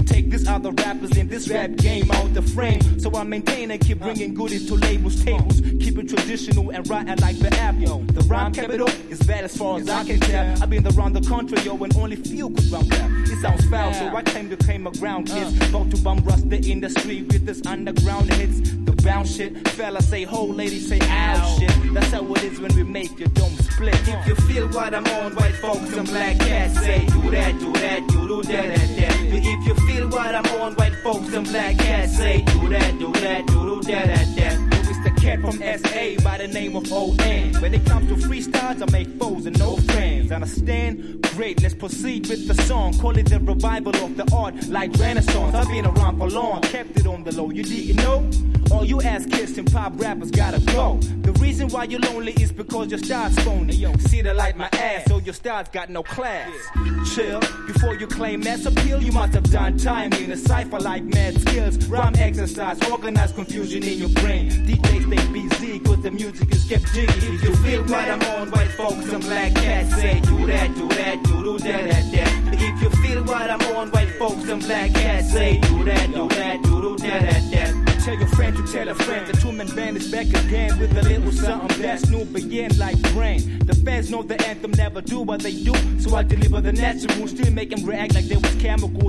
take these other rappers in this rap game out the frame. So I maintain and keep bringing goodies to labels, tables, keep it traditional and writing like the apple. The rhyme capital is bad as far as I can tell. I've been around the country, yo, and only few could rhyme that. It sounds foul, so I came to claim a ground kids. About to bum rust the industry with this underground hits. The bounce shit, fella say ho, lady say ow shit. That's how it is when we make your dome split. If you feel what I'm on, white folks and black cats say do that, you do that. If you feel what I'm on, white folks and black cats say do that, you do that. It's the cat from SA by the name of O.N. When it comes to freestyles, I make foes and no friends. Understand? Great, let's proceed with the song. Call it the revival of the art, like Renaissance. I've been around for long, kept it on the low. You didn't know? All you ass kids and pop rappers gotta go. The reason why you're lonely is because your style's phony. Yo, see the light my ass, so your style's got no class. Chill, before you claim mass appeal, you must have done time in a cipher like mad skills. Rhyme exercise, organize confusion in your brain. DJs stay busy, cause the music is kept jiggy. If you feel what I'm on, white folks and black cats say do that, you do that. If you feel what I'm on, white folks and black cats say do that, you do that. Tell your friend to tell a friend. The two-man band is back again with a little something that's new, begin like brain. The fans know the anthem never do what they do, so I deliver the natural, still make them react like there was chemicals